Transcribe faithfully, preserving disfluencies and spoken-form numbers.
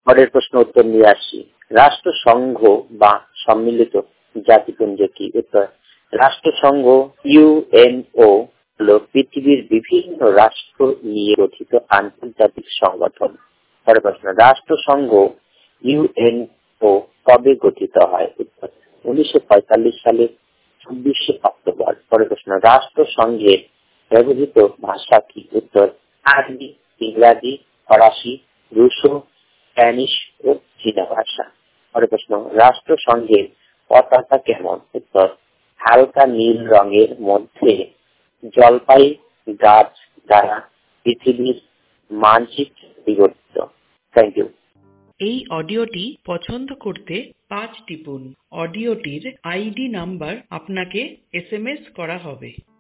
পরের প্রশ্ন উত্তর নিয়ে আসছি। রাষ্ট্রসংঘ বা সম্মিলিত জাতিপুঞ্জ কি? উত্তর, রাষ্ট্রসংঘ ইউএনও হলো পৃথিবীর বিভিন্ন রাষ্ট্র নিয়ে গঠিত আন্তর্জাতিক সংগঠন। পরের প্রশ্ন, রাষ্ট্রসংঘ ইউএনও কবে গঠিত হয়? উত্তর, উনিশশো পঁয়তাল্লিশ সালে চব্বিশে অক্টোবর। পরের প্রশ্ন, রাষ্ট্রসংঘের ব্যবহৃত ভাষা কি? উত্তর, আরবি, ইংরাজি, ফরাসি, রুশো, স্প্যানিশ ও চীনা ভাষা। পরের প্রশ্ন, রাষ্ট্রসংঘের পতাকা কেমন? উত্তর, হালকা নীল রঙের মধ্যে জলপাই গাছ দ্বারা পৃথিবীর মানচিত্র বিবর্তিত। Thank you. এই অডিওটি পছন্দ করতে পাঁচ টিপুন। অডিওটির আইডি নাম্বার আপনাকে এস এম এস করা হবে।